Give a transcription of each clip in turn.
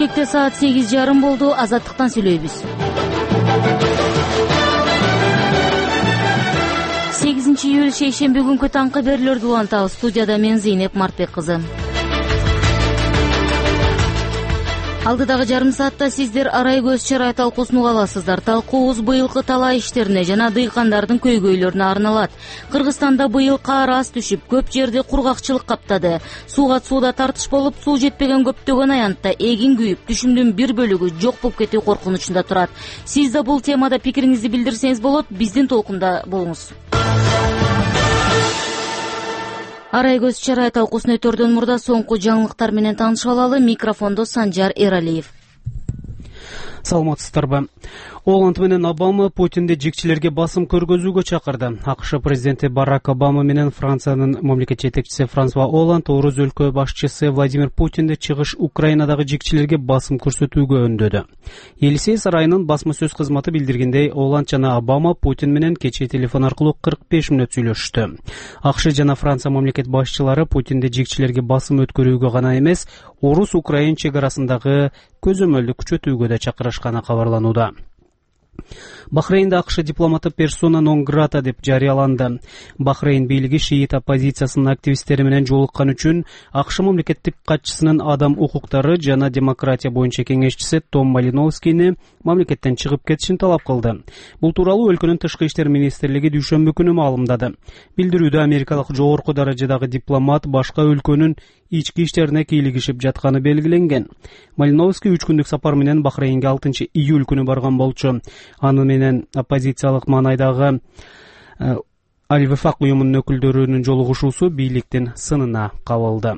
Кечелекте саат 8:30 болду. Азаттыктан сүйлөйбүз. 8 июль шейшемби күнкү таңкы берүүлөрдү улантабыз. Студияда мен Зейнеп Мартбек кызы. Алдыдагы жарым саатта сиздер арай көз чарай талкуусун уга аласыздар. Талкуубуз быйылкы талаа иштерине жана дыйкандардын көйгөйлөрүнө арналат. Кыргызстанда быйыл каар аз түшүп, көп жерди кургакчылык каптады. Сууда тартыш болуп, суу жетпеген көптөгөн аянтта эгин күйүп, түшүмдүн бир бөлүгү жок болуп кетүү коркунучунда турат. Сиз да бул темада пикириңизди билдирсеңиз болот, биздин толкунда болуңуз. Арай көз чарай талкуусун өтөрдөн мурда соңку жаңылыктар менен таанышып алалы. Микрофондо Санжар Эралиев. Саламатсыздарбы? Оланд менен Обама Путинди жикчилерге басым көргөзүүгө чакырды. АКШ президенти Барак Обама менен Франциянын мамлекет жетекчиси Франсуа Оланд орус өлкө башчысы Владимир Путинди чыгыш Украинадагы жикчилерге басым көрсөтүүгө өндөдү. Елисей сарайынын басма сөз кызматы билдиргендей, Оланд жана Обама Путин менен кечээ телефон аркылуу 45 мүнөт сүйлөшүштү. АКШ жана Франция мамлекет башчылары Путинди жикчилерге басым өткөрүүгө гана эмес, орус-украин чек арасындагы көзөмөлдү күчөтүүгө да чакырышканы кабарланууда. Бахрейнде АКШ дипломаты персона нон грата деп жарыяланды. Бахрейн бийлиги шиит оппозициясынын активисттери менен жолуккан үчүн АКШ мамлекеттик катчысынын адам укуктары жана демократия боюнча кеңешчиси Том Малиновскийни мамлекеттен чыгып кетишин талап кылды. Бул тууралуу өлкөнүн тышкы иштер министрлиги дүйшөмбү күнү маалымдады. Билдирүүдө америкалык жогорку даражадагы дипломат башка өлкөнүн ички иштерине кийлигишип жатканы белгиленген. Малиновский 3 күндүк сапар менен Бахрейнге 6 июль күнү барган болчу. Аны менен оппозициялык маанайдагы Аль-Вифак уюмунун өкүлдөрүнүн жолугушуусу бийликтин сынына кабылды.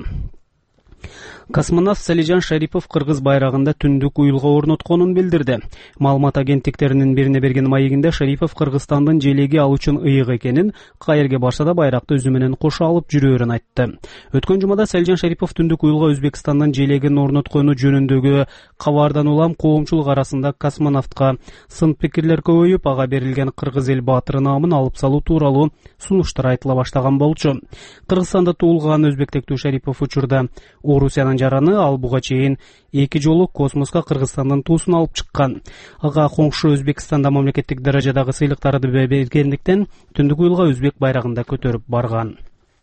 Космонавт Салижан Шарипов кыргыз байрагында түндүк уюлга орнотконун билдирди. Маалымат агенттиктеринин бирине берген маегинде Шарипов Кыргызстандын желеги ал үчүн ыйык экенин, каерге барса да байракты өзү менен кошо алып жүрөөрүн айтты. Өткөн жумада Салижан Шарипов түндүк уюлга Өзбекстандын желегин орноткону жөнүндөгү кабардан улам коомчулук арасында космонавтка сын пикирлер көбөйүп, ага берилген кыргыз эл баатыры наамын алып салуу тууралуу сунуштар айтыла баштаган болчу. Кыргызстанда туулган өзбектектүү Шарипов учурда Орусиянын жараны, ал буга чейин 2 жолу космоска Кыргызстандын туусун алып чыккан. Ага коңшу Өзбекстанда мамлекеттик даражадагы сыйлыктарды бергендиктен түндүк уюлга өзбек байрагында көтөрүп барган.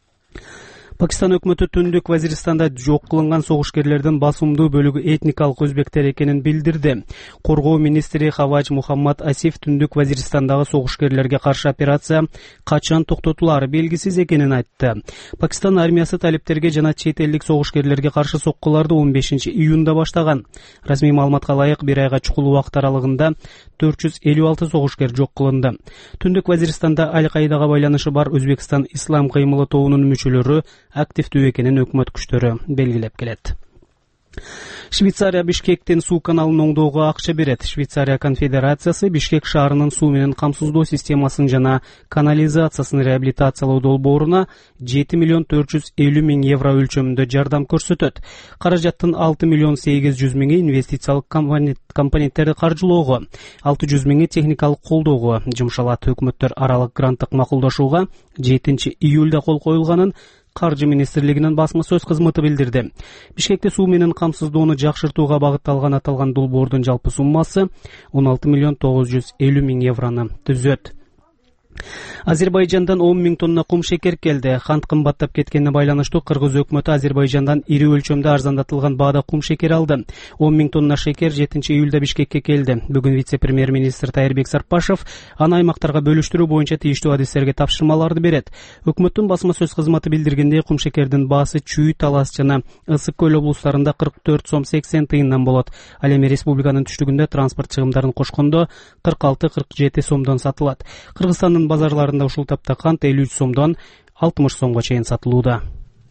Пакистан өкмөтү түндүк Вазиристанда жок кылынган согушкерлердин басымдуу бөлүгү этникалык өзбектер экенин билдирди. Коргоо министри Хавач Мухаммад Асиф түндүк Вазиристандагы согушкерлерге каршы операция качан токтотулаары белгисиз экенин айтты. Пакистан армиясы талиптерге жана чет элдик согушкерлерге каршы соккуларды 15 июнда баштаган. Расмий маалыматка ылайык 1 айга чукул убакыт аралыгында 456 согушкер жок кылынды. Түндүк Вазиристанда Аль-Каидага байланышы бар Өзбекстан ислам кыймылы тобунун мүчөлөрү активдүү экенин өкмөт күчтөрү белгилеп келет. Швейцария Бишкектен суу каналын оңдоого акча берет. Швейцария конфедерациясы Бишкек шаарынын суу менен камсыздоо системасын жана канализациясын реабилитациялоо долбооруна 7 миллион 450 миң евро өлчөмүндө жардам көрсөтөт. Каражаттын 6 миллион 800 миңи инвестициялык компоненттерди каржылоого, 600 миңи техникалык колдоого жумшалат. Өкмөттөр аралык гранттык макулдашууга 7 июлда кол коюлганын Каржы министрлигинин басма сөз кызматы билдирди. Бишкекте суу менен камсыздоону жакшыртууга багытталган аталган долбоордун жалпы суммасы 16 миллион 950 миң еврону түзөт. Азербайжандан 10 миң тонна кум шекер келди. Кант кымбаттап кеткенине байланыштуу Кыргыз өкмөтү Азербайжандан ири өлчөмдө арзандатылган баада кум шекер алды. 10 миң тонна шекер 7 июлда Бишкекке келди. Бүгүн вице-премьер-министр Тайырбек Сарпашев аны аймактарга бөлүштүрүү боюнча тийиштүү адистерге тапшырмаларды берет. Өкмөттүн басма сөз кызматы билдиргендей, кум шекердин баасы Чүй, Талас жана Ысык көл облустарында 44 сом 80 тыйындан болот. Ал эми республиканын түштүгүндө транспорт чыгымдарын кошкондо 46-47 сомдон сатылат. Кыргызстандын базарларында ушул тапта кант 53 сомдон 60 сомго чейин сатылууда.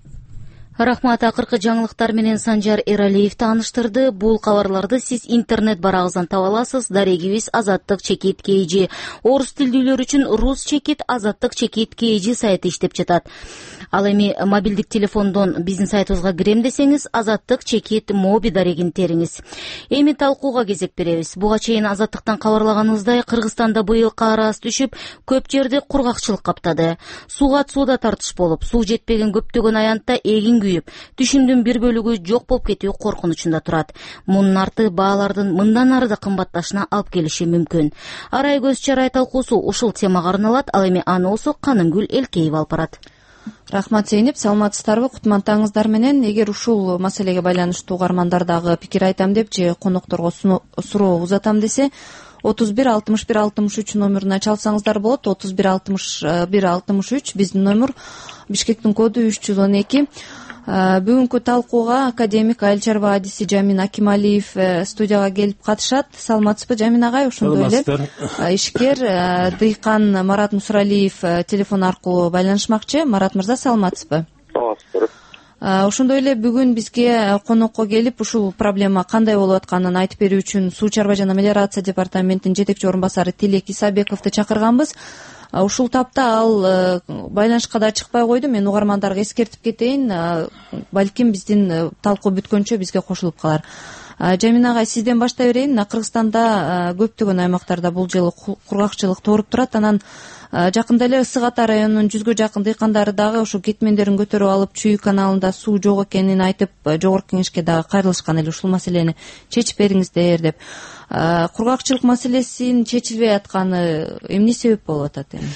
Рахмат. Акыркы жаңылыктар менен Санжар Эралиев тааныштырды. Бул кабарларды сиз интернет барагыбыздан таба аласыз. Дарегибиз Азаттык чекит KG. Орус тилдүүлөр үчүн Рус чекит Азаттык чекит KG сайты иштеп жатат. Ал эми мобилдик телефондон биздин сайтыбызга кирем десеңиз, Азаттык чекит моби дарегин териңиз. Эми талкууга кезек беребиз. Буга чейин Азаттыктан кабарлаганыбыздай, Кыргызстанда быйыл каар аз түшүп, көп жерди кургакчылык каптады. Сууда тартыш болуп, суу жетпеген көптөгөн аянтта эгин көбөйүп, түшүмдүн бир бөлүгү жок болуп кетүү коркунучунда турат. Мунун арты баалардын мындан ары да кымбатташына алып келиши мүмкүн. Арай көз чарай талкуусу ушул темага арналат. Ал эми ануусу Канымгүл Элкеева алып барат. Рахмат Зейнеп, саламатсыздарбы? Кутмантаңыздар менен. Эгер ушул маселеге байланыштуу угармандар дагы пикир айтам деп же конокторго суроо узатам десе 31 61 63 номеруна чалсаңыздар болот. 31 61 63 биздин номер, Бишкектин коду 312. Бүгүнкү талкууга академик айыл чарба адиси Жамин Акималиев студияга келип катышат. Саламатсызбы, Жамин агай? Ошондой эле ишкер дыйкан Марат Мусралиев телефон аркылуу байланышмакчы. Марат мырза, саламатсызбы? Саламатсызбы. Ошондой эле бүгүн бизге конокко келип ушул проблема кандай болуп атканын айтып берүү үчүн Суу чарба жана мелиорация департаментинин жетекчи орун басары Тилек Исабековду чакырганбыз. Ушул тапта ал байланышка да чыкпай койду. Мен угармандарга эскертип кетейин, балким биздин талкуу бүткөнчө бизге кошулуп калар. Жамин агай, сизден баштай берейин. Кыргызстанда көптөгөн аймактарда бул жылы кургакчылык тооруп турат. Анан жакында эле Ысык Ата районунун 100гө жакын дыйкандары дагы ошо кетмендерин көтөрүп алып, Чүй каналында суу жок экенин айтып, жогорку кеңешке дагы кайрылышкан эле ушул маселени чечип бериңиздер деп. Кургакчылык маселесинин чечилбей атканы эмне себеп болуп атат эми?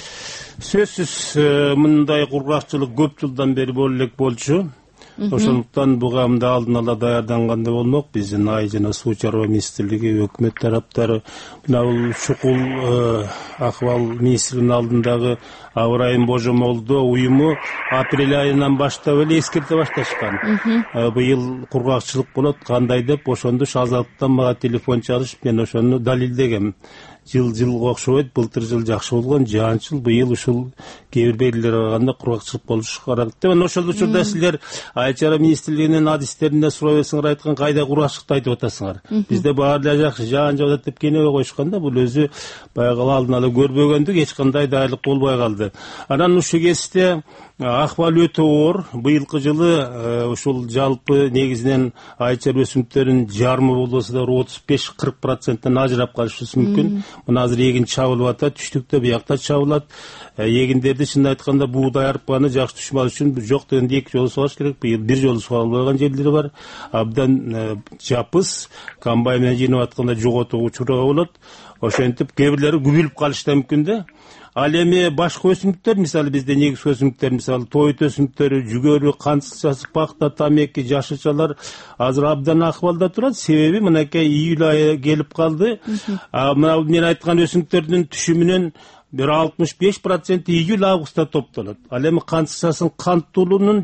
Сөзсүз мындай кургакчылык көп жылдан бери боло элек болчу. Ошондуктан буга мындай алдын ала даярдангандай болмок. Биздин Айыл жана Суу чарба министрлиги, өкмөт тараптары мына бул чукул акыбал министринин алдындагы Абырайым Божомолдо уюму апрель айынан баштап эле эскерте башташкан. Быйыл кургакчылык болот, кандай деп. Ошондо Азаттан мага телефон чалышып, мен ошону далилдегем. Жылга окшобойт, былтыр жыл жакшы болгон, жаанчыл, быйыл ушул кээ бир белгилерге караганда кургакчылык болушу керек деп. Анан ошол учурда силер Айыл чарба министрлигинин адистерине суроо берсеңер айткан, кайда кургакчылыкты айтып атасыңар. Бизде баары эле жакшы, жаан жок атат деп кенебе койушканда, бул өзү баягы алдын ала көрбөгөндүк, эч кандай даярдык болбой калды. Анан ушул кезде акыбал өтө оор. Быйылкы жылы ушул жалпы негизинен айыл чарба өсүмдүктөрүнүн жарымы болбосо да 35-40%-тан ажырап калышыбыз мүмкүн. Мына азыр эгин чабылып атат, түштүктө биякта чабылат. Эгиндерди чын айтканда буудай арпаны жакшы түшүм алыш үчүн жок дегенде 2 жолу сугарыш керек. Быйыл 1 жолу сугарылбаган жерлери бар. Абдан жапыс, комбайн менен жыйнап атканда жоготууга учурага болот. Ошентип кээ бирлери күбүлүп калышы да мүмкүн да. Ал эми башка өсүмдүктөр, мисалы бизде негизги өсүмдүктөр, мисалы тоют өсүмдүктөрү, жүгөрү, кант сысасы, пахта, тамеки, жашылчалар азыр абдан акыбалда турат. Себеби мынакей июль айы келип калды. Мына мен айткан өсүмдүктөрдүн түшүмүнөн бир 65% июль-августта топтолот. Ал эми кант сысасынын канттуулуунун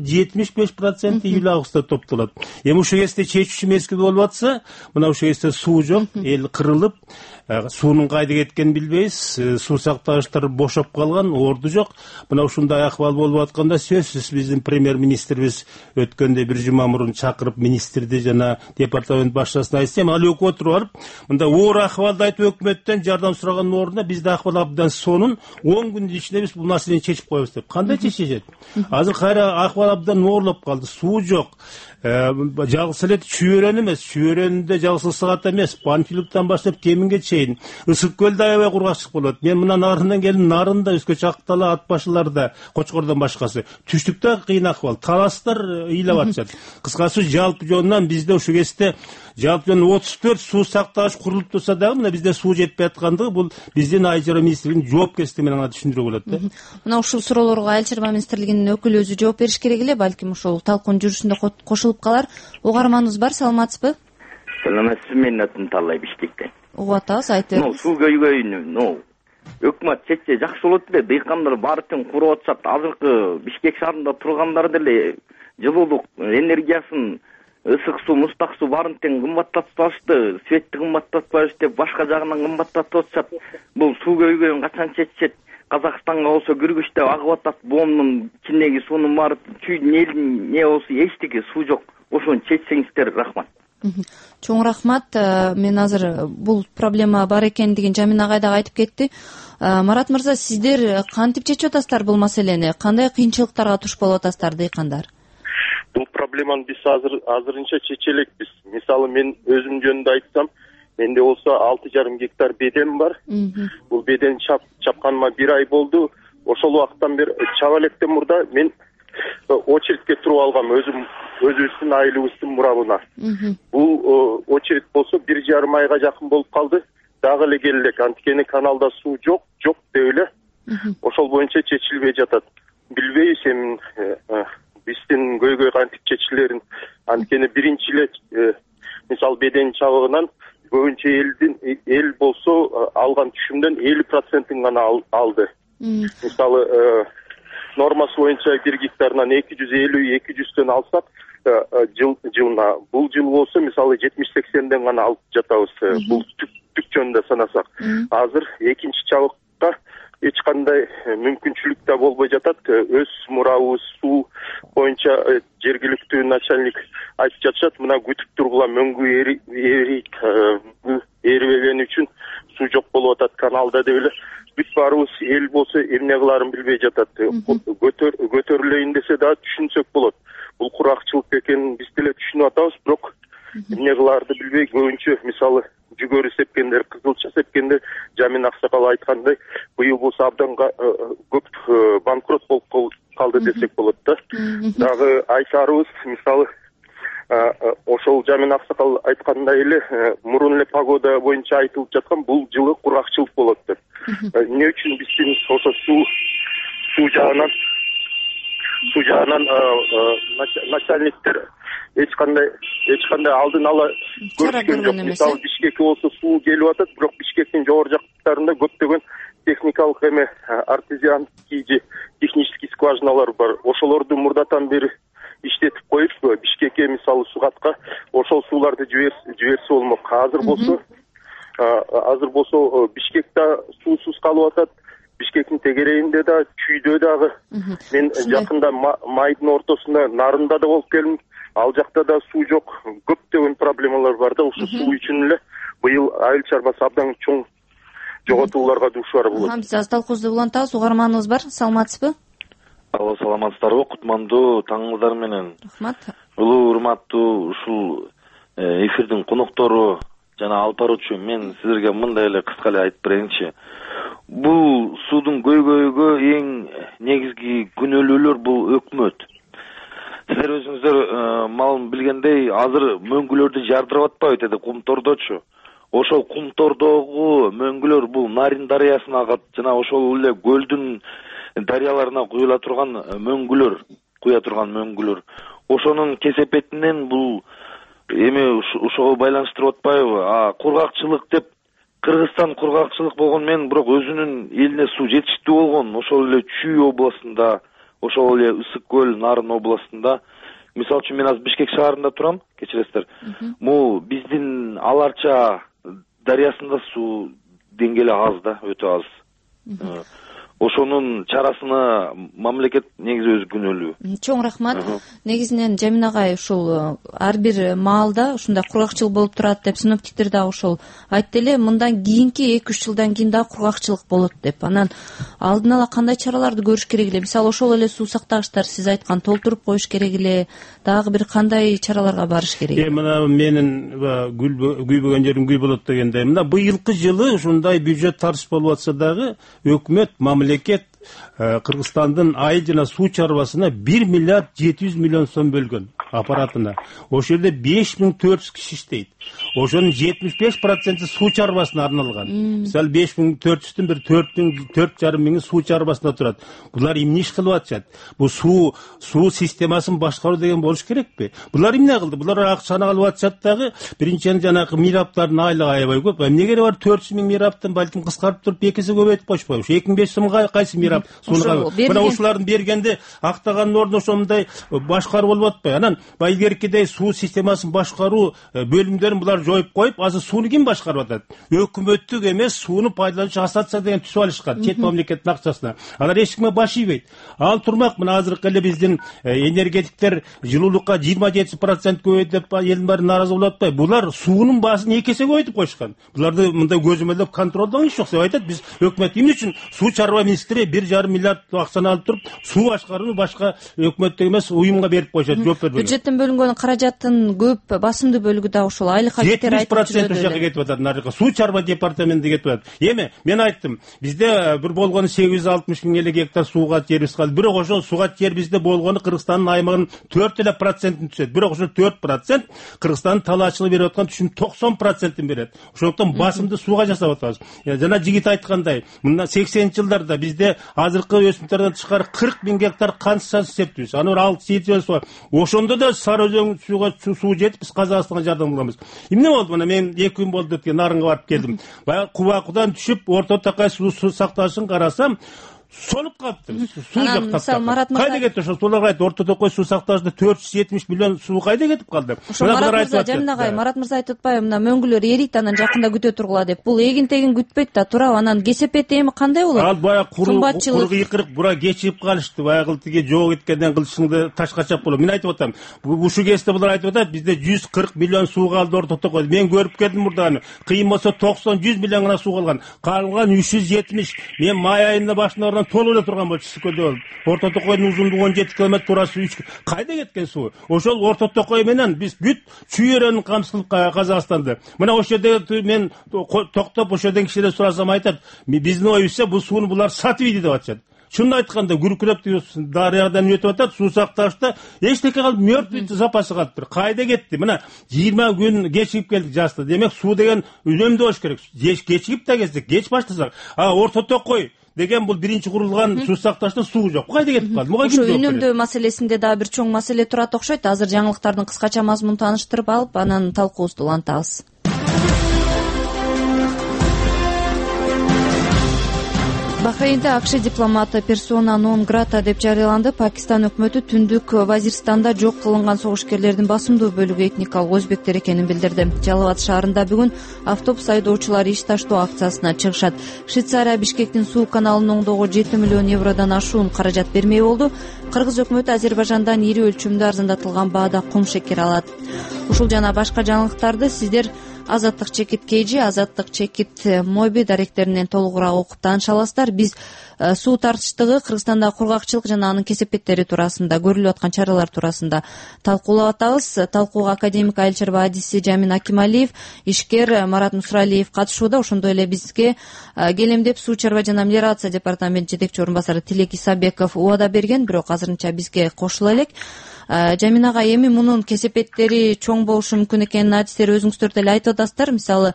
75% июль-августта топтолот. Эми ушул кезде чечүүчү мезгил болуп атса, мына ушул кезде суу жок, эл кырылып, суунун кайда кеткенин билбейбиз, суу сактагычтар бошоп калган, орду жок. Мына ушундай акыбал болуп атканда сөзсүз биздин премьер-министрибиз өткөндө бир жума мурун чакырып министрди жана департамент башчысын айтсам, ал экөө отуруп алып, мындай оор акыбалды айтып өкмөттөн жардам сураганын ордуна бизде акыбал абдан сонун 10 күндүн ичинде биз бул маселени чечип коебуз деп. Кандай чечишет? Азыр кайра акыбал абдан оорлоп калды. Суу жок. Жалгыз эле Чүйөрөн эмес, Чүйөрөндө жалгыз Ысык Ата эмес, Панфиловдон баштап Кеминге чейин Ысык көлдө аябай кургакчылык болот. Мен мына Нарындан келдим, Нарында, Өскө Чактала, Ат Башыларда, Кочкордон башкасы. Түштүктө кыйын акыбал, таластар ыйлап атышат. Кыскасы жалпы жонунан бизде ушул кезде жалпы жонунан 34 суу сактагыч курулуп турса дагы мына бизде суу жетпей аткандыгы бул биздин Айыл чарба министрлигинин жоопкерчилиги менен гана түшүндүрүгө болот да. Мына ушул суроолорго Айыл чарба министрлигинин өкүлү өзү жооп бериш керек эле, балким ушул талкуунун жүрүшүндө кошулуп калар. Угарманыбыз бар, саламатсызбы? Саламатсыз, менин атым Таллай, Бишкектен. Угуп атабыз, айтыңыз. Суу көйгөйүнү өкмөт чечсе жакшы болот эле. Дыйкандар баары тең куруп атышат. Азыркы Бишкек шаарында тургандар деле жылуулук энергиясын, ысык суу, муздак суу баарын тең кымбаттатып алышты. Светти кымбаттатпайбыз деп башка жагынан кымбаттатып атышат. Бул суу көйгөйүн качан чечишет? Казакстанга болсо кыргызча агып атат. Боомдун ичиндеги суунун баары чүйдүн элдин не болсо эчтеке суу жок. Ошону чечсеңиздер, рахмат. Чоң рахмат. Мен азыр бул проблема бар экендигин Жамин агай дагы айтып кетти. Марат мырза, сиздер кантип чечип атасыздар бул маселени? Кандай кыйынчылыктарга туш болуп атасыздар дыйкандар? Бул проблеманы биз азырынча чече элекпиз. Мисалы мен өзүм жөнүндө айтсам, менде болсо 6,5 гектар бедем бар. Бул беден чапканыма 1 ай болду. Ошол убакыттан бери чаба электен мурда мен очередке туруп алгам. Өзүм өзүбүздүн айылыбыздын мурабына. Бул очередь болсо 1,5 айга жакын болуп калды. Дагы эле келелек, анткени каналда суу жок деп эле ошол боюнча чечилбей жатат. Билбейбиз эми биздин көйгөй кантип чечилерин. Анткени биринчи эле мисалы беден чабыгынан көбүнчө эл болсо алган түшүмдөн 50%-ын гана алды. Мисалы нормасы боюнча 1 гектарынан 250-200төн алсак жылына, бул жыл болсо мисалы 70-80ден гана алып жатабыз. Бул түп жөнүндө санасак. Азыр экинчи чабыкка эч кандай мүмкүнчүлүк да болбой жатат. Өз мурабыбыз суу боюнча жергиликтүү начальник айтып жатышат, мына күтүп тургула мөңгү эрибегени үчүн суу жок болуп атат каналда деп эле. Бүт баарыбыз эл болсо эмне кыларын билбей жатат. Көтөрүлөйүн десе да түшүнсөк болот. Бул куракчылык экенин биз деле түшүнүп атабыз, бирок эмне кылаарды билбей көбүнчө мисалы жүгөрү сепкендер, кызылча сепкендер, Жамин Аксакал айткандай, быйыл болсо абдан көп банкрот болуп калды десек болот да. Дагы айтарыбыз мисалы ошол Жамин Аксакал айткандай эле мурун эле погода боюнча айтылып жаткан бул жылы куракчылык болот деп. Эмне үчүн биздин ошо суу жагынан начальниктер эч кандай алдын ала көрүшкөн жок. Мисалы Бишкекке болсо суу келип атат, бирок Бишкектин жогору жактарында көптөгөн техникалык эме артезианский же технический скважиналар бар. Ошолорду мурдатан бери иштетип коюп, Бишкекке мисалы Сугатка ошол сууларды жиберсе болмок. Азыр болсо Бишкекте суусуз калып атат. Бишкектин тегерегинде да, Чүйдө дагы. Мен жакында майдын ортосунда Нарында да болуп келдим. Ал жакта да суу жок. Көптөгөн проблемалар бар да. Ушул суу үчүн эле быйыл айыл чарбасы абдан чоң жоготууларга дуушар болот. Биз аз талкуубузду улантабыз. Угарманыбыз бар. Саламатсызбы? Алло, саламатсыздарбы? Кутмандуу таңыңыздар менен. Рахмат. Улуу урматтуу ушул эфирдин коноктору жана алып баруучу, мен силерге мындай эле кыска эле айтып берейинчи. Бул суудун көйгөйгө эң негизги күнөөлүүлөр бул өкмөт. Силер өзүңүздөр малым билгендей, азыр мөңгүлөрдү жардырап атпайбы деди кумтордочу. Ошол кумтордогу мөңгүлөр бул Нарин дарыясына агат, жана ошол эле көлдүн дарыяларына куюла турган мөңгүлөр. Ошонун кесепетинен бул эми ошого байланыштырып атпайбы? Кургакчылык деп Кыргызстан кургакчылык болгон менен, бирок өзүнүн элине суу жетиштүү болгон. Ошол эле Чүй областында, ошол эле Ысык көл, Нарын областында. Мисалы үчүн мен азыр Бишкек шаарында турам, кечиресиздер. Могу биздин Аларча дарыясында суу деңгээли аз да, өтө аз. Ошонун чарасына мамлекет негизи өзү күнөөлүү. Чоң рахмат. Негизинен Жамин агай ушул ар бир маалда ушундай кургакчылык болуп турат деп синоптиктер дагы ошол айтты эле, мындан кийинки 2-3 жылдан кийин дагы кургакчылык болот деп. Анан алдын ала кандай чараларды көрүш керек эле? Мисалы ошол эле суу сактагычтар сиз айткан толтуруп коюш керек эле. Дагы бир кандай чараларга барыш керек? Мына менин күйбөгөн жерим күй болот дегендей. Мына быйылкы жылы ушундай бюджет тарс болуп атса дагы өкмөт мамлекет Кыргызстандын айыл жана суу чарбасына 1 миллиард 700 миллион сом бөлгөн аппаратына. Ошол жерде 5400 киши иштейт. Ошонун 75% суу чарбасына арналган. Мисалы 5400-төн бир 4,5 миң суу чарбасында турат. Булар эмне иш кылып атышат? Бул суу системасын башкаруу деген болуш керекпи? Булар эмне кылды? Булар акчаны алып атышат дагы, биринчиден жанагы мираптардын айлыгы аябай көп. Эмнеге бар 400 миң мираптан балким кыскартып туруп экисе көбөйтүп койшпойбу? 2500 сомго кайсы мирап сууну? Мына ушулардын бергенде актаганын ордуна ошондой башкаруу болуп атпайбы? Анан илгеркидей суу системасын башкаруу бөлүмдөрүн булар жоюп коюп, азыр сууну ким башкарып атат? Өкмөттүк эмес, сууну пайдалануучу ассоциация деген түзүп алышкан, чет мамлекеттин акчасына. Алар эч кимге баш ийбейт. Ал турмак, мына азыркы эле биздин энергетиктер жылуулукка 27% көбөйдү деп элдин баары нааразы болуп атпайбы? Булар суунун баасын 2 эсе көбөйтүп койушкан. Буларды мындай көзөмөлдөп контролдогон иш жок деп айтат. Биз өкмөт эмне үчүн суу чарба министри 1,5 миллиард акчаны алып туруп, суу башкарууну башка өкмөттүк эмес уюмга берип коюшат, жооп бербеген. бюджеттен бөлүнгөн каражаттын көп басымдуу бөлүгү да ушул айлыкка кетер айтып 70% ушул жака кетип атат. Нарыкка суу чарба департаментине кетип атат. Эми мен айттым, бизде бир болгону 860 миң эле гектар сууга жерибиз калды. Бирок ошол сууга жер бизде болгону Кыргызстандын аймагынын 4% түшөт. Бирок ошол 4% Кыргызстандын талаачылыгы берип аткан түшүм 90% берет. Ошондуктан басымды сууга жасап атабыз. Жана жигит айткандай, мына 80-жылдарда бизде азыркы өсүмдөрдөн тышкары 40 миң гектар канчасы септибиз. Аны 6-7 жыл ошондо да Сары Өзөн сууга суу жетип, биз Казакстанга жардам кылабыз. Эмне болду? Мына мен 2 күн болду өткөн Нарынга барып келдим. Баягы Кубакудан түшүп, Орто Токай суу сакташын карасам, солуп калыптыр. Суу жок таптап. Кайда кетти ошо суулар? Айт, Орто Токой суу сакташында 470 миллион суу кайда кетип калды? Марат мырза айтып атпайбы, мына мөңгүлөр эрийт, анан жакында күтө тургула деп. Бул эгин-тегин күтпөйт да, туурабы? Анан кесепети эми кандай болот? Ал баягы кургу икырык бура кечип калышты. Баягы тиги жоо кеткенден кылышыңды ташка чап болот. Мен айтып атам, ушу кезде булар айтып атат, бизде 140 миллион суу калды Орто Токой. Мен көрүп келдим мурданы. Кыйын болсо 90-100 миллион гана суу калган. Калган 370. Мен май айында башында толуп эле турган болчу Чүскөдө. Орто Токойдун узундугу 17 км, турасы 3. Кайда кеткен суу? Ошол Орто Токой менен биз бүт чүйөрөнү камсыз кылып Казакстанды. Мына ошол жерде мен токтоп ошол жерден кишилер сурасам айтат, биздин оюбузча бул сууну булар сатып ийди деп атышат. Шуну айтканда күркүрөп дарыядан өтүп атат, суу сакташта эчтеке калып, мертвый запасы калыптыр. Кайда кетти? Мына 20 күн кечигип келдик жасты. Демек суу деген үнөмдүү болуш керек. Кечигип да келсек, кеч баштасак. Орто Токой деген бул биринчи курулган суу сакташта суу жок. Кайда кетип калды? Муга ошо үнөмдөө маселесинде да бир чоң маселе турат окшойт. Азыр жаңылыктардын кыскача мазмунун тааныштырып алып, анан талкуубузду улантабыз. Бахрейнде АКШ дипломаты персона нон грата деп жарыяланды. Пакистан өкмөтү Түндүк Вазирстанда жок кылынган согушкерлердин басымдуу бөлүгү этникалык өзбектер экенин билдирди. Жалал Абад шаарында бүгүн автобус айдоочулары иш таштоо акциясына чыгышат. Швейцария Бишкектин суу каналын оңдоого 7 миллион евродон ашуун каражат бермей болду. Кыргыз өкмөтү Азербайжандан ири өлчөмдө арзандатылган баада кум шекер алат. Ушул жана башка жаңылыктарды сиздер Азаттык чекит KG, Азаттык чекит Моби даректеринен толугураак окуп тааныша аласыздар. Биз суу тартыштыгы, Кыргызстандагы кургакчылык жана анын кесепеттери туурасында, көрүлүп аткан чаралар туурасында талкуулап атабыз. Талкууга академик Айылчарба адиси Жамин Акималиев, ишкер Марат Нусралиев катышууда. Ошондой эле бизге келемдеп суу чарба жана мелиорация департаменти жетекчи орун басары Тилек Исабеков убада берген, бирок азырынча бизге кошула элек. Жамин ага, эми мунун кесепеттери чоң болушу мүмкүн экенин адистер өзүңүздөр деле айтып атасыздар. Мисалы,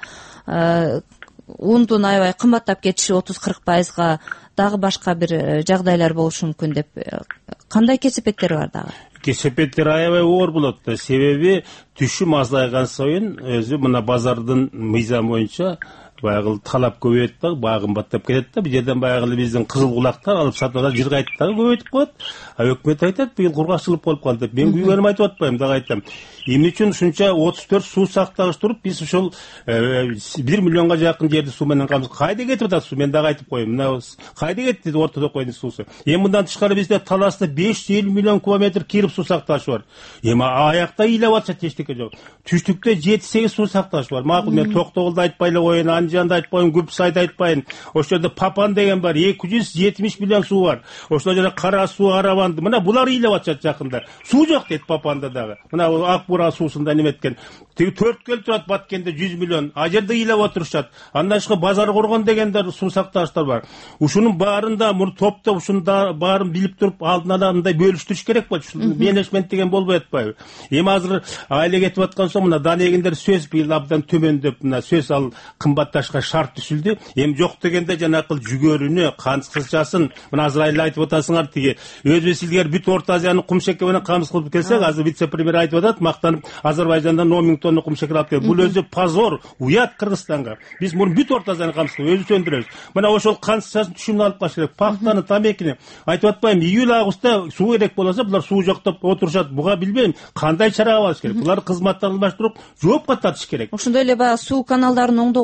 ундун аябай кымбаттап кетиши 30-40%, дагы башка бир жагдайлар болушу мүмкүн деп. Кандай кесепеттер бар дагы? Кесепеттер аябай оор болот. Себеби түшүм азайган сайын өзү мына базардын мыйзамы боюнча баягы талап көбөйөт да, баягы кымбаттап кетет да. Бул жерден баягы биздин кызыл кулактар алып сатып алып жыргайт дагы көбөйтүп коет. Өкмөт айтат, быйыл кургакчылык болуп калды деп. Мен күйгөнүм айтып атпайм, дагы айтам. Эмне үчүн ушунча 34 суу сактагыч туруп, биз ушул 1 миллионго жакын жерди суу менен камсыз. Кайда кетип атат суу? Мен дагы айтып коеюн. Мына кайда кетти Орто Токойдун суусу? Эми мындан тышкары бизде таласта 550 миллион кубометр кирип суу сактагыч бар. Эми аякта ыйлап атышат, эчтеке жок. Түштүктө 7-8 суу сактагыч бар. Макул, мен Токтогулду айтпай эле коеюн, Анжанды айтпайын, Күпсайды айтпайын. Ошол жерде Папан деген бар, 270 миллион суу бар. Ошол жерде Кара суу, Араванды. Мына булар ыйлап атышат жакында. Суу жок дейт Папанда дагы. Мына Акбура суусунда неметкен. 4 көл турат Баткенде 100 миллион. А жерде ыйлап отурушат. Андан башка базар коргон дегендер суу сактагычтар бар. Ушунун баарында муну топтоп, ушунун баарын билип туруп, алдын ала мындай бөлүштүрүш керек болчу. Менеджмент деген болбой атпайбы? Эми азыр айла кетип аткан соң мына данегиндер сөз быйыл абдан төмөндөп, мына сөз ал кымбатташка шарт түзүлдү. Эми жок дегенде жанакыл жүгөрүнө, канчкычасын, мына азыр айла айтып атасыңар, тиги өзбүз илгери бүт Орто Азияны кумшекке менен камсыз кылып келсек, азыр вице-премьер айтып атат, мактанып Азербайжандан 10 000 тонна кумшекер алып келди. Бул өзү позор, уят Кыргызстанга. Биз муну бүт Орто Азияны камсыз кылып өзүбүз өндүрөбүз. Мына ошол канчасын түшүмүн алып калыш керек. Пахтаны, тамекини айтып атпайм, июль-августта суу керек болсо, булар суу жок деп отурушат. Буга билбейм кандай чара алыш керек. Булар кызматтарын алмаштырып жоопко тартыш керек. Ошондой эле баягы суу каналдарын оңдоого деле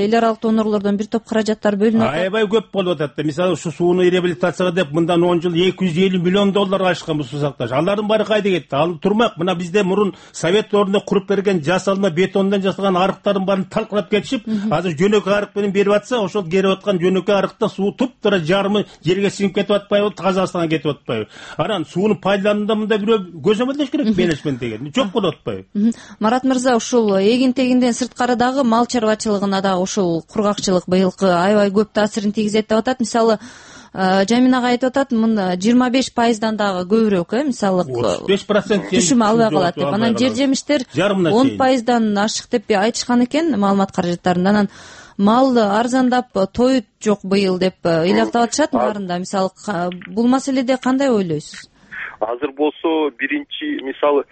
эл аралык донорлордон бир топ каражаттар бөлүнүп атат. Аябай көп болуп атат да. Мисалы ушу сууну реабилитацияга деп мындан 10 жыл $250 миллион ашкан бул суу сакташ. Алардын баары кайда кетти? Ал турмак. Мына бизде мурун совет дöwрүндө куруп берген жасалма бетондон жасалган арыктардын баарын талкалап кетишип, азыр жөнөкөй арык менен берип атса, ошол керип аткан жөнөкөй арыкта суу туптура жарымы жерге сиңип кетип атпайбы, Казакстанга кетип атпайбы? Анан сууну пайдаланууда мында бирөө көзөмөлдөш керек, менеджмент деген. Жок болуп атпайбы? Марат мырза, ушул эгин-тегинден сырткары дагы мал чарбачылыгына да ушул кургакчылык быйылкы аябай көп таасирин тийгизет деп атат. Мисалы, Жамин ага айтып атат, 25%дан дагы көбүрөөк, мисалы 35% түшүм албай калат деп. Анан жер жемиштер 10%дан ашык деп айтышкан экен маалымат каражаттарында. Анан мал арзандап, тоют жок быйыл деп ыйлактап атышат баарында. Мисалы, бул маселеде кандай ойлойсуз? Азыр болсо биринчи мисалы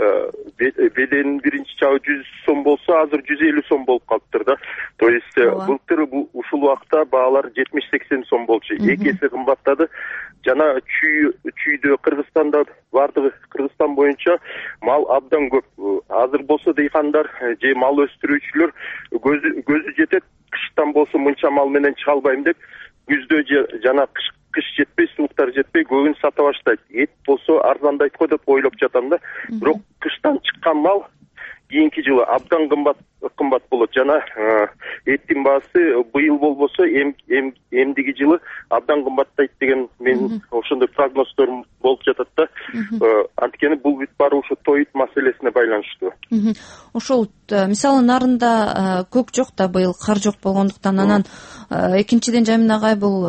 беденин биринчи чабы 100 сом болсо, азыр 150 сом болуп калыптыр да. То есть былтыр ушул убакта баалар 70-80 сом болчу. Эки эсе кымбаттады. Жана чүйдө Кыргызстанда бардыгы Кыргызстан боюнча мал абдан көп. Азыр болсо дыйкандар же мал өстүрүүчүлөр көзү жетет, кыштан болсо мынча мал менен чыга албайм деп күздө жана кыш жетпей, сууктар жетпей көбүн сата баштайт. Эт болсо арзандайт го деп ойлоп жатам да. Бирок кыштан чыккан мал кийинки жылы абдан кымбат болот. Жана эттин баасы быйыл болбосо эмдиги жылы абдан кымбаттайт деген менин ошондой прогноздорум болуп жатат да. Анткени бул бүт баары ошо тоют маселесине байланыштуу. Ошол мисалы нарында көк жок да, быйыл кар жок болгондуктан, анан экинчиден Жамин агай бул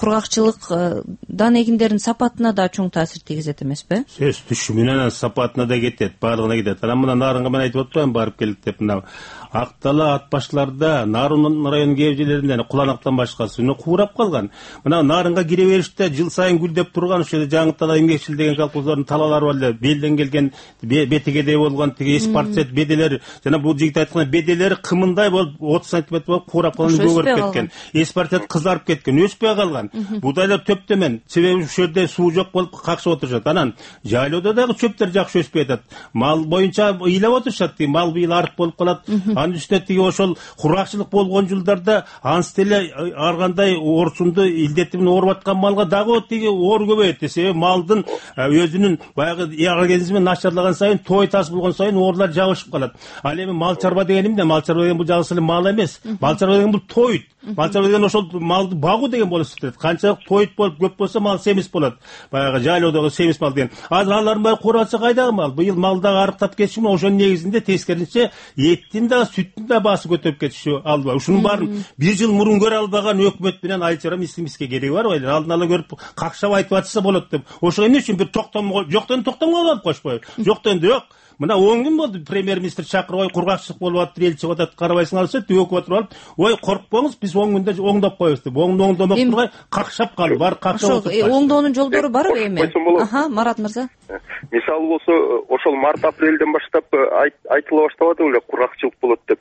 кургакчылык эгиндердин сапатына да чоң таасир тийгизет эмеспи? Сөз түшүмүнөн сапатына да кетет, баардыгына кетет. Анан мына нарынга мен айтып атпаймынбы, барып келдик деп. Мына Актала, Атбашталарда, Нарын районунун кээ жерлеринде Куланактан башкасы куурап калган. Мына Нарынга кире бериште жыл сайын гүлдөп турган ошо жаңытала эмгекчил деген колхоздордун талалары бар эле. Белден келген бетигедей болгон тиги эспартсет беделер, жана бул жигит айткан беделери кымындай болуп 30 см болуп куурап калган, көгөрүп кеткен. Эспартсет кызарып кеткен, өспөй калган. Будайлар төптөмөн, себеби ушул жерде суу жок болуп какшып отурушат. Анан жайлоодо дагы чөптөр жакшы өспөй атат. Мал боюнча ыйлап отурушат, мал быйыл арык болуп калат. Анын үстүнө тиги ошол кургакчылык болгон жылдарда ансы эле ар кандай оорусунду илдети менен ооруп аткан малга дагы тиги оор көбөйөт. Себеби малдын өзүнүн баягы организми начарлаган сайын, той тас болгон сайын оорулар жабышып калат. Ал эми мал чарба деген эмне? Мал чарба деген бул жагысы эле мал эмес. Мал чарба деген бул тоют. Мал чарба деген ошол малды багуу деген болуп эсептелет. Канчалык тоют болуп көп болсо мал семиз болот. Баягы жайлоодогу семиз мал деген. Азыр алардын баары куурапатса кайдагы мал? Быйыл мал дагы арыктап кетиши менен ошонун негизинде тескерисинче эттин да сүттүн да баасы көтөрүп кетиши албай. Ушунун баарын бир жыл мурун көрө албаган өкмөт менен айчара миске кереги бар байлар. Алдын ала көрүп какшап айтып атса болот деп. Ошо эмне үчүн бир жоктон токтомго алып кошпойбу? Жокто жок. Мына 10 күн болду премьер-министр чакырып, кургакчылык болуп атты, эл чыгып атат, карабайсыңар десе, өкүп отуруп алып, ой, коркпоңуз, биз 10 күндө оңдоп коебуз деп. Оңдомок тургай какшап калып, бар какшап отуруп. Ошол оңдоонун жолдору барбы эми? Марат мырза. Мисалы болсо, ошол март-апрелден баштап айтыла баштабады эле кургакчылык болот деп.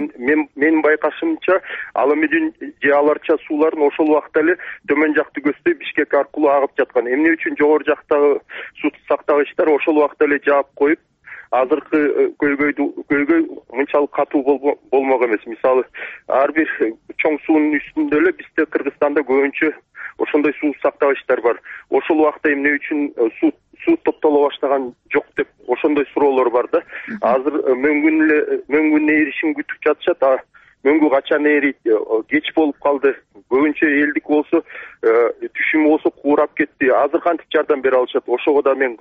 Мен байкашымча, ал эмеден же аларча суулардын ошол убакта эле төмөн жакты көздөй Бишкек аркылуу агып жаткан. Эмне үчүн жогору жактагы суу сактагычтар ошол убакта эле жаап коюп, азыркы көйгөй мынчалык катуу болмок эмес. Мисалы, ар бир чоң суунун үстүндө эле бизде Кыргызстанда көбүнчө ошондой суу сактагычтар бар. Ошол убакта эмне үчүн суу топтоло баштаган жок деп ошондой суроолор бар да. Азыр мөңгүн эришин күтүп жатышат. Мөңгү качан эрийт, кеч болуп калды. Көбүнчө элдик болсо, түшүмү болсо куурап кетти. Азыр кантип жардам бере алышат? Ошого да мен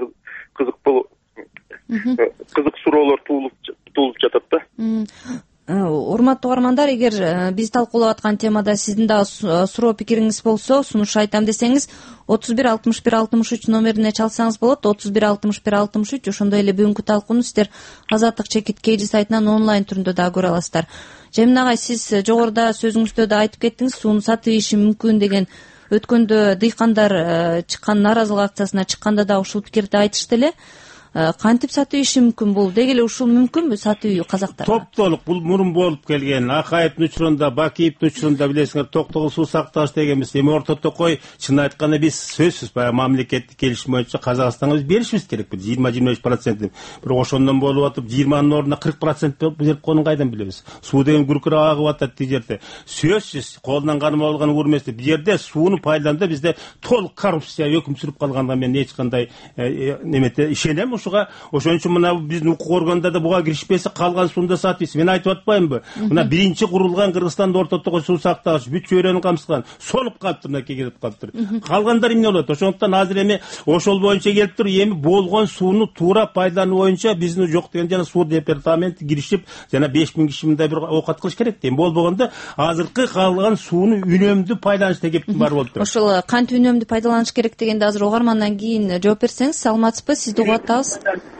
кызык суроолор туулуп жатат да. Урматтуу угармандар, эгер биз талкуулап аткан темада сиздин да суроо пикириңиз болсо, сунуш айтам десеңиз 31 61 63 номерине чалсаңыз болот. 31 61 63. Ошондой эле бүгүнкү талкууну сиздер Азаттык чекит KG сайтынан онлайн түрүндө да көрө аласыздар. Жамин агай, сиз жогоруда сөзүңүздө да айтып кеттиңиз, сууну сатып ийиши мүмкүн деген. Өткөндө дыйкандар чыккан нааразылык акциясына чыкканда да ушул пикирди айтышты эле. кантип сатуу иши мүмкүн? Бул деги эле ушул мүмкүнбү сатуу казактарга? Топтолук бул мурун болуп келген. Акаевдин учурунда, Бакиевдин учурунда билесиңер, токтогул суу сактагыч дегенбиз. Эми Орто Токой чын айтканда биз сөзсүз баягы мамлекеттик келишим боюнча Казакстанга биз беришибиз керек. 20-25%. Бирок ошондон болуп атып 20-нын ордуна 40% берип койгонун кайдан билебиз? Суу деген күркүрөп агып атат тиги жерде. Сөзсүз колунан кармап алган урмеси. Бул жерде сууну пайдалануда бизде толук коррупция өкүм сүрүп калганга мен эч кандай немете ишенем ушуга. Ошон үчүн мына биздин укук органдарда буга киришпесе калган сууну сатып. Мен айтып атпаймынбы? Мына биринчи курулган Кыргызстанда Орто Токой суу сактагыч бүт чөйрөнү камсызган. Солуп калыптыр, мынакей келип калыптыр. Калгандар эмне болот? Ошондуктан азыр эми ошол боюнча келиптир. Эми болгон сууну туура пайдалануу боюнча биздин жок деген жана суу департаменти киришип, жана 5000 киши мындай бир оокат кылыш керек дейм. Болбогондо азыркы калган сууну үнөмдүү пайдаланыш деген бар болуп турат. Ошол кантип үнөмдүү пайдаланыш керек дегенде азыр угармандан кийин жооп берсеңиз, саламатсызбы? Сизди угуп атабыз.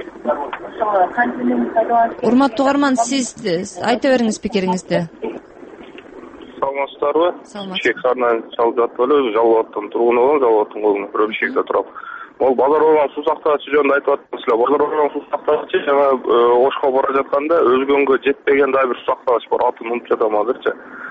Урматтуу угарман, сиз айта бериңиз пикириңизди. Саламатсыздарбы? Бишкек шаарынан чалып жатып эле, Жалал-Абадтын тургуну болом, Жалал-Абадтын колунда бирөө Бишкекте турам. Могул базар болгон суу сактагычы жөнүндө айтып атпасызбы? Базар болгон суу сактагычы жана Ошко бара жатканда өзгөнгө жетпеген дагы бир суу сактагыч бар, атын унутуп жатам азырчы.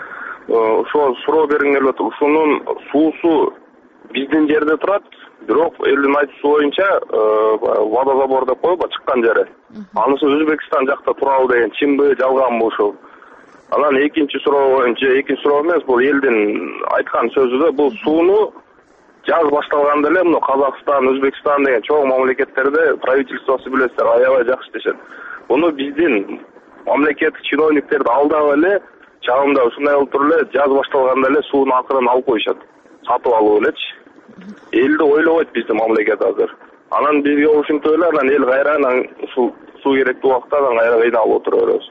Ошо суроо бергим келип атат. Ушунун суусу биздин жерде турат, бирок элдин айтуусу боюнча водозабор деп коебу, чыккан жери. Анысы Өзбекстан жакта турабы деген чынбы, жалганбы ушул? Анан экинчи суроо боюнча, экинчи суроо эмес, бул элдин айткан сөзү да, бул сууну жаз башталганда эле мына Казакстан, Өзбекстан деген чоң мамлекеттерде правительствосу билесиздер, аябай жакшы дешет. Муну биздин мамлекеттик чиновниктерди алдап эле чагымда ушундай болуп туруп эле жаз башталганда эле сууну акырын алып коюшат. Сатып алып элечи. Элди ойлобойт биздин мамлекет азыр. Анан бизге ушинтип эле анан эл кайра анан ушул суу керектүү убакта анан кайра кыйналып отура беребиз.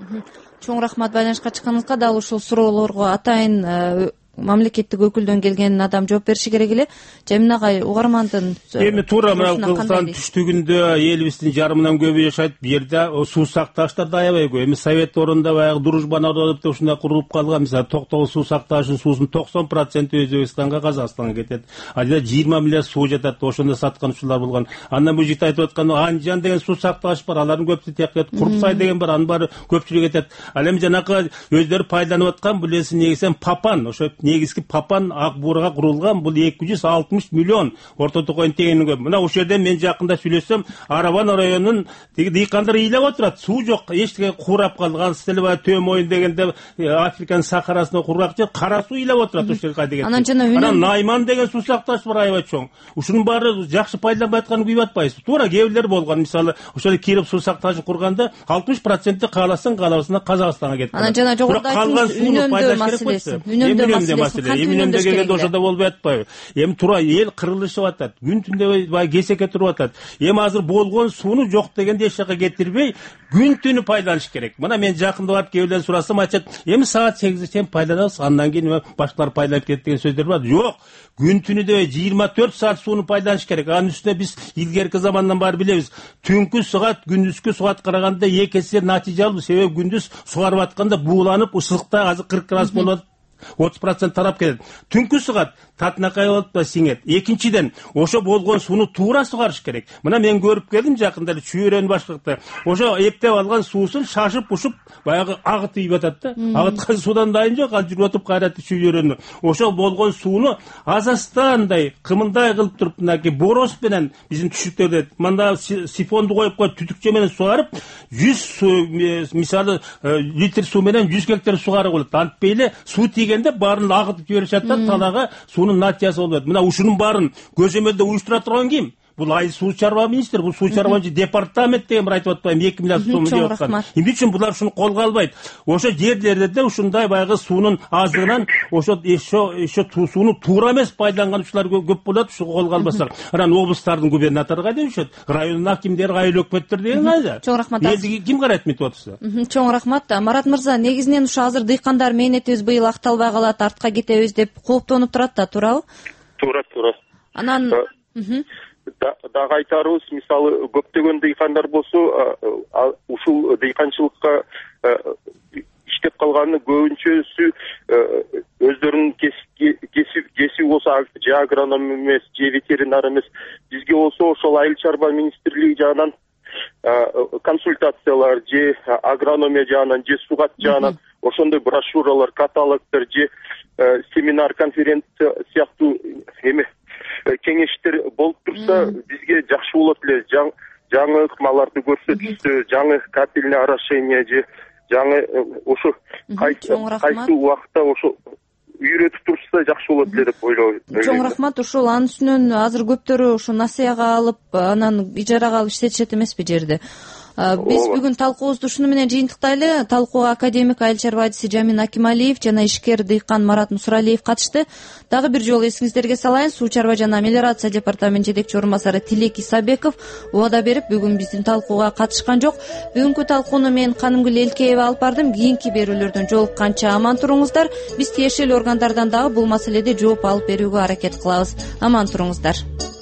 Чоң рахмат байланышка чыкканыңызга. Дал ушул суроолорго атайын мамлекеттик өкүлдөн келген адам жооп бериши керек эле. Жамин агай, угармандын эми туура мына Кыргызстан түштүгүндө элибиздин жарымынан көбү жашайт. Бу жерде суу сактагычтар да аябай көп. Эми Совет орунда баягы Дружба народов деп ушундай курулуп калган. Мисалы Токтогул суу сактагычынын суусунун 90% Өзбекстанга, Казакстанга кетет. Айда 20 миллиард суу жатат. Ошондо саткан учурлар болгон. Андан бул жерде айтып аткан Анжан деген суу сактагыч бар. Алардын көпсү текет. Курпсай деген бар. Анын баары көпчүлүк кетет. Ал эми жанакы өздөрү пайдаланып аткан билеси негизен Папан, ошо негизги Папан Ак Буурага курулган. Бул 260 миллион Орто Токойдун тегени көп. Мына ошол жерде мен жакында сүйлөсөм, Арабан районунун дыйкандар ыйлап отурат. Суу жок, эчтеке курап калган, Стелебай Төө моюн дегенде Африканын сахарасында кургак жер, кара суу ыйлап отурат ошол жерге деген. Анан Найман деген суу сактагыч бар аябай чоң. Ушунун баары жакшы пайдаланбай атканын билип атпайсызбы? Туура кээ бирлер болгон. Мисалы ошол Киров суу сактагычын курганда 60% кааласаң каалабасына Казакстанга кетип калат. Анан жана жогоруда айттыңыз, үнөмдөө маселеси. Үнөмдөө маселеси. Үнөмдөө келгенде ошондо болбой атпайбы? Эми туура эл кырылышып атат. Күн түндө баягы кесекке туруп атат. Эми азыр болгон сууну жок дегенде эч жака кетирбей, күн түнү пайдаланыш керек. Мына мен жакында барып кээ сурасам айтат, эми саат 8-де чейин пайдаланабыз, андан кийин башкалар пайдаланып кетет деген сөздөр бар. Жок. Күн түнүдө 24 саат сууну пайдаланыш керек. Анын үстүнө биз илгерки замандан баары билебиз. Түнкү саат күндүзгү саат караганда 2 эсе натыйжа алып, себеби күндүз сугарып атканда бууланып, ысыкта азыр 40 градус болот. 30% тарап кетет. Түнкү саат татынакай болуп да сиңет. Экинчиден, ошо болгон сууну туура сугарыш керек. Мына мен көрүп келдим жакында эле чүйөрөнү башкырыкта. Ошо эптеп алган суусун шашып ушуп баягы агыт ийип атат да. Агыткан суудан дайын жок, ал жүрүп отуруп кайрат чүйөрөнү. Ошо болгон сууну азастандай кымылдай кылып туруп мынакей бороз менен биздин түшүктөрдө мында сифонду коюп коюп түтүкчө менен сугарып 100 мисалы литр суу менен 100 гектар сугарып болот. Антпей эле суу тигенде баарын агытып жиберишет да, талага суунун натыйжасы болот. Мына ушунун баарын көзөмөлдө уюштура турган ким? Бул суу чарба министр, бул суу чарбачы департамент деген бир айтып атпайм, 2 миллиард сом деп аткан. Эмне үчүн булар ушуну колго албайт? Ошо жерлерде ушундай баягы суунун аздыгынан ошо сууну туура эмес пайдаланган учурлар көп болот, ушу колго албасак. Анан облустардын губернатору кайда жүрүшөт? Райондун акимдери, айыл өкмөттөр деген кайда? Чоң рахмат. Элди ким карайт мынтип атса? Чоң рахмат. Марат мырза, негизинен ушу азыр дыйкандар мээнетибиз быйыл акталбай калат, артка кетебиз деп кооптонуп турат да, туурабы? Туура. Анан дагы айтарыбыз, мисалы көптөгөн дыйкандар болсо, ушул дыйканчылыкка иштеп калганы көбүнчөсү өздөрүнүн кесиби болсо же агроном эмес, же ветеринар эмес. Бизге болсо ошол Айыл чарба министрлиги жагынан консультациялар, же агрономия жагынан, же сугат жагынан ошондой брошюралар, каталогдор, же семинар, конференция сыяктуу кеңештер болуп турса, бизге жакшы болот эле. Жаңы ыкмаларды көрсөтүштү, жаңы капельное орошение, же жаңы ошо кайсы убакытта ошо үйрөтүп турса жакшы болот эле деп ойлойм. Чоң рахмат. Ушул анын үстүнөн азыр көптөрү ушу насыяга алып, анан ижарага алып иштетишет эмеспи жерде. Биз бүгүн талкуубузду ушуну менен жыйынтыктайлы. Талкууга академик, айыл чарбачысы Жамин Акималиев жана ишкер дыйкан Марат Мусуралиев катышты. Дагы бир жолу эсиңиздерге салайын, суу чарба жана мелиорация департамент жетекчи орун басары Тилек Исабеков убада берип бүгүн биздин талкууга катышкан жок. Бүгүнкү талкууну мен Канымгүл Элкеева алып бардым. Кийинки берүүлөрдөн жолукканча аман туруңуздар. Биз тиешелүү органдардан дагы бул маселеде жооп алып берүүгө аракет кылабыз. Аман туруңуздар.